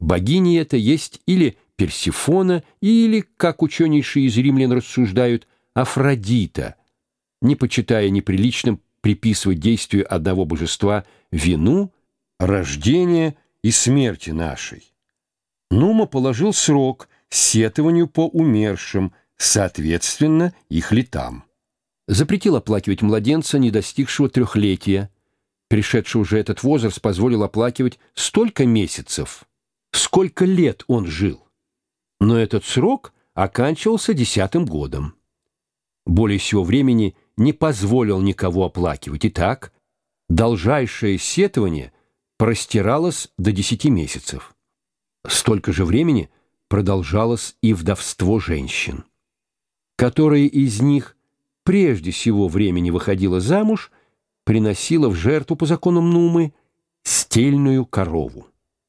Богиня эта есть или Персифона, или, как ученейшие из римлян рассуждают, Афродита, не почитая неприличным приписывать действию одного божества вину, рождения и смерти нашей. Нума положил срок сетованию по умершим, соответственно их летам. Запретил оплакивать младенца, не достигшего 3-летия. Пришедший уже этот возраст позволил оплакивать столько месяцев, сколько лет он жил. Но этот срок оканчивался 10-м годом. Более всего времени не позволил никого оплакивать. Итак, должайшее сетование простиралось до 10 месяцев. Столько же времени продолжалось и вдовство женщин. Которая из них прежде всего времени выходила замуж, приносила в жертву по законам Нумы стельную корову.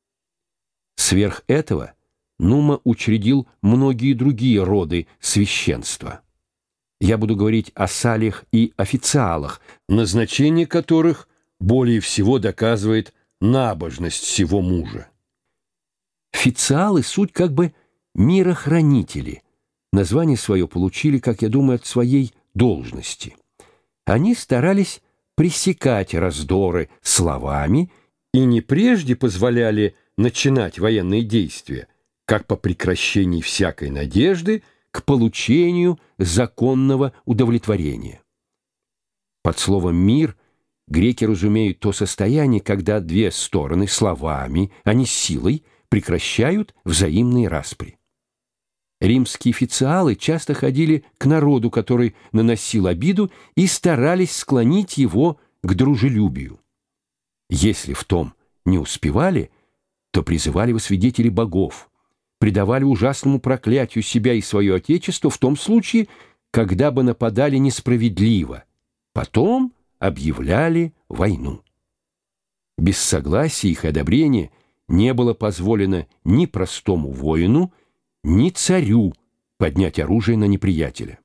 Сверх этого Нума учредил многие другие роды священства. Я буду говорить о салиях и официалах, назначение которых более всего доказывает набожность сего мужа. Официалы — суть как бы мирохранители. Название свое получили, как я думаю, от своей должности. Они старались пресекать раздоры словами и не прежде позволяли начинать военные действия, как по прекращении всякой надежды к получению законного удовлетворения. Под словом «мир» греки разумеют то состояние, когда две стороны словами, а не силой, прекращают взаимные распри. Римские официалы часто ходили к народу, который наносил обиду, и старались склонить его к дружелюбию. Если в том не успевали, то призывали во свидетели богов, предавали ужасному проклятию себя и свое отечество в том случае, когда бы нападали несправедливо, потом объявляли войну. Без согласия их и одобрения не было позволено ни простому воину, ни царю поднять оружие на неприятеля.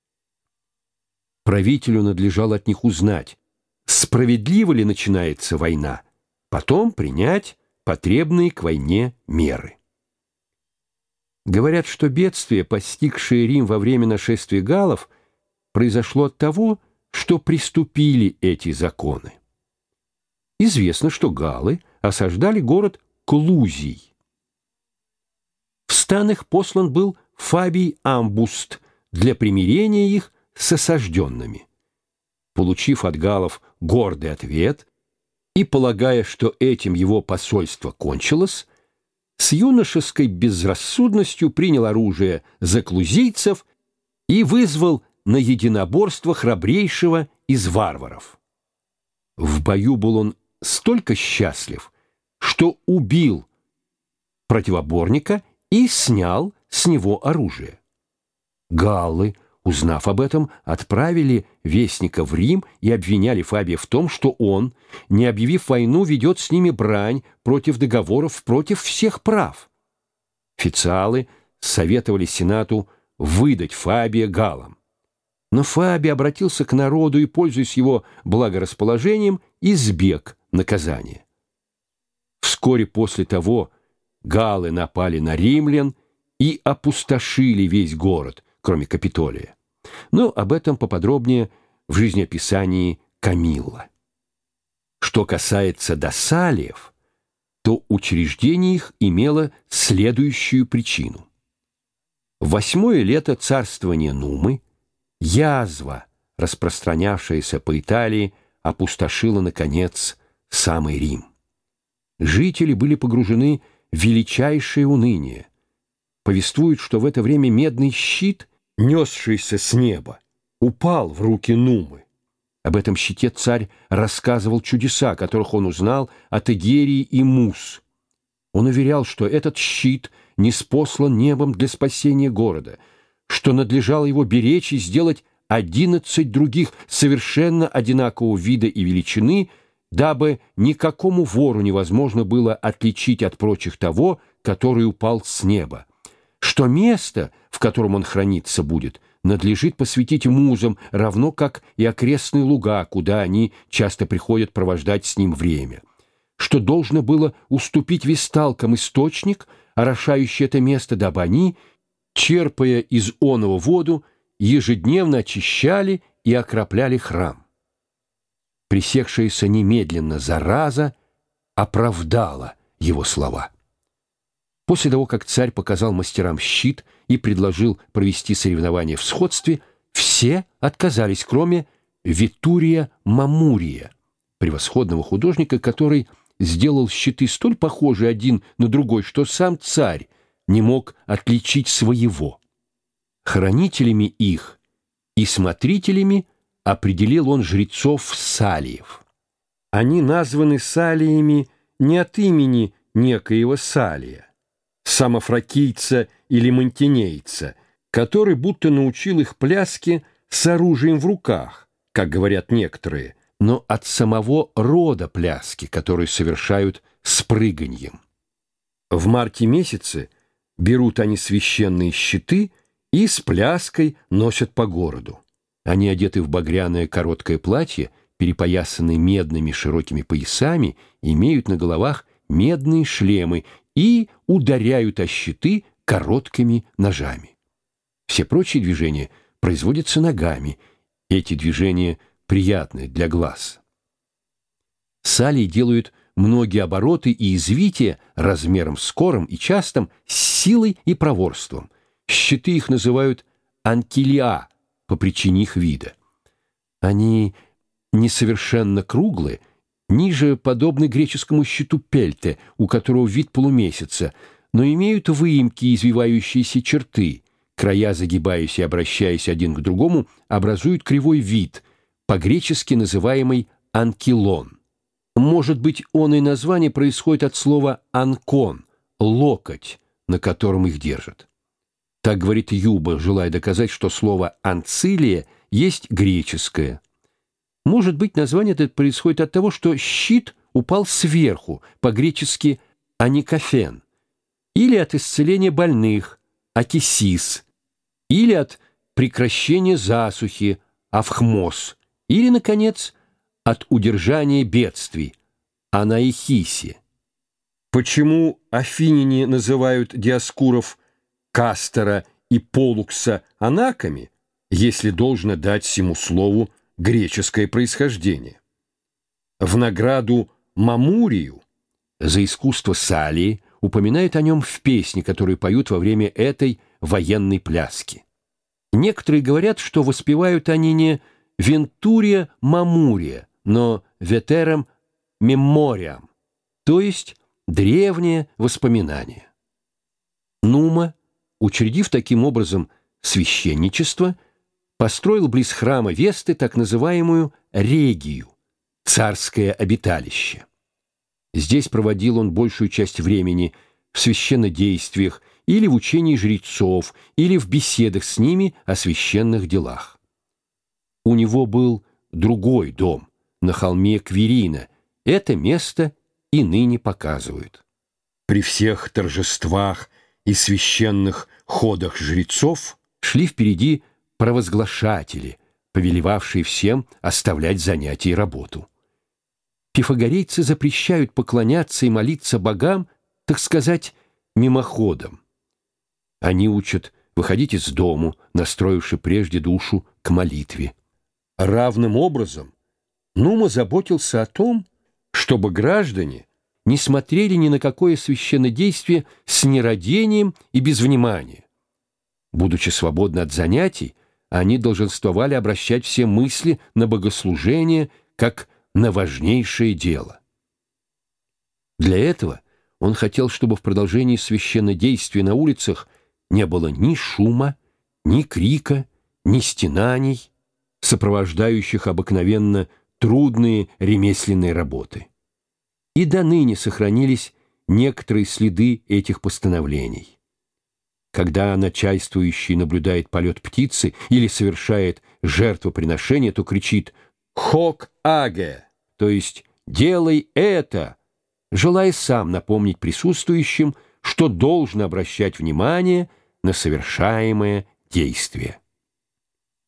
Правителю надлежало от них узнать, справедливо ли начинается война, потом принять потребные к войне меры. Говорят, что бедствие, постигшее Рим во время нашествия галлов, произошло от того, что приступили эти законы. Известно, что галлы осаждали город Клузий. В стан их послан был Фабий Амбуст для примирения их с осажденными. Получив от галлов гордый ответ и полагая, что этим его посольство кончилось, с юношеской безрассудностью принял оружие за клузийцев и вызвал на единоборство храбрейшего из варваров. В бою был он столько счастлив, что убил противоборника и снял с него оружие. Галлы, узнав об этом, отправили вестника в Рим и обвиняли Фабия в том, что он, не объявив войну, ведет с ними брань против договоров, против всех прав. Официалы советовали Сенату выдать Фабия галлам. Но Фабий обратился к народу и, пользуясь его благорасположением, избег наказания. Вскоре после того галлы напали на римлян и опустошили весь город, кроме Капитолия. Но об этом поподробнее в жизнеописании Камилла. Что касается досалиев, то учреждение их имело следующую причину. В 8-е лето царствования Нумы язва, распространявшаяся по Италии, опустошила, наконец, самый Рим. Жители были погружены в величайшее уныние. Повествуют, что в это время медный щит, несшийся с неба, упал в руки Нумы. Об этом щите царь рассказывал чудеса, которых он узнал от Эгерии и Мус. Он уверял, что этот щит ниспослан небом для спасения города, что надлежало его беречь и сделать 11 других совершенно одинакового вида и величины, дабы никакому вору невозможно было отличить от прочих того, который упал с неба, что место, в котором он храниться будет, надлежит посвятить музам, равно как и окрестные луга, куда они часто приходят провождать с ним время, что должно было уступить весталкам источник, орошающий это место, дабы они, черпая из оного воду, ежедневно очищали и окропляли храм. Пресекшаяся немедленно зараза оправдала его слова. После того, как царь показал мастерам щит и предложил провести соревнования в сходстве, все отказались, кроме Витурия Мамурия, превосходного художника, который сделал щиты столь похожие один на другой, что сам царь не мог отличить своего. Хранителями их и смотрителями определил он жрецов Салиев. Они названы Салиями не от имени некоего Салия, самофракийца или мантинейца, который будто научил их пляске с оружием в руках, как говорят некоторые, но от самого рода пляски, которые совершают с прыганьем. В марте месяце берут они священные щиты и с пляской носят по городу. Они одеты в багряное короткое платье, перепоясаны медными широкими поясами, имеют на головах медные шлемы и ударяют о щиты короткими ножами. Все прочие движения производятся ногами. Эти движения приятны для глаз. Салии делают многие обороты и извития размером скорым и частым, с силой и проворством. Щиты их называют анкилиа по причине их вида. Они несовершенно круглые, ниже подобны греческому щиту Пельте, у которого вид полумесяца, но имеют выемки и извивающиеся черты. Края, загибаясь и обращаясь один к другому, образуют кривой вид, по-гречески называемый анкилон. Может быть, он и название происходит от слова «анкон» — локоть, на котором их держат. Так говорит Юба, желая доказать, что слово «анцилия» есть греческое. Может быть, название это происходит от того, что щит упал сверху, по-гречески «аникофен», или от исцеления больных, «акисис», или от прекращения засухи, «авхмос», или, наконец, от удержания бедствий, «анаихиси». Почему афиняне называют Диоскуров Кастора и Полукса анаками, если должно дать сему слову греческое происхождение? В награду Мамурию за искусство Салии упоминает о нем в песне, которую поют во время этой военной пляски. Некоторые говорят, что воспевают они не Вентурия Мамурия, но Ветерам Мемориам, то есть древнее воспоминание. Нума, учредив таким образом священничество, построил близ храма Весты так называемую Регию, царское обиталище. Здесь проводил он большую часть времени в священнодействиях или в учении жрецов, или в беседах с ними о священных делах. У него был другой дом на холме Квирина. Это место и ныне показывают. При всех торжествах и священных ходах жрецов шли впереди провозглашатели, повелевавшие всем оставлять занятия и работу. Пифагорейцы запрещают поклоняться и молиться богам, так сказать, мимоходом. Они учат выходить из дому, настроивши прежде душу к молитве. Равным образом Нума заботился о том, чтобы граждане не смотрели ни на какое священнодействие с нерадением и без внимания. Будучи свободны от занятий, они долженствовали обращать все мысли на богослужение как на важнейшее дело. Для этого он хотел, чтобы в продолжении священнодействия на улицах не было ни шума, ни крика, ни стенаний, сопровождающих обыкновенно трудные ремесленные работы. И до ныне сохранились некоторые следы этих постановлений. Когда начальствующий наблюдает полет птицы или совершает жертвоприношение, то кричит «Хок аге», то есть «делай это», желая сам напомнить присутствующим, что должен обращать внимание на совершаемое действие.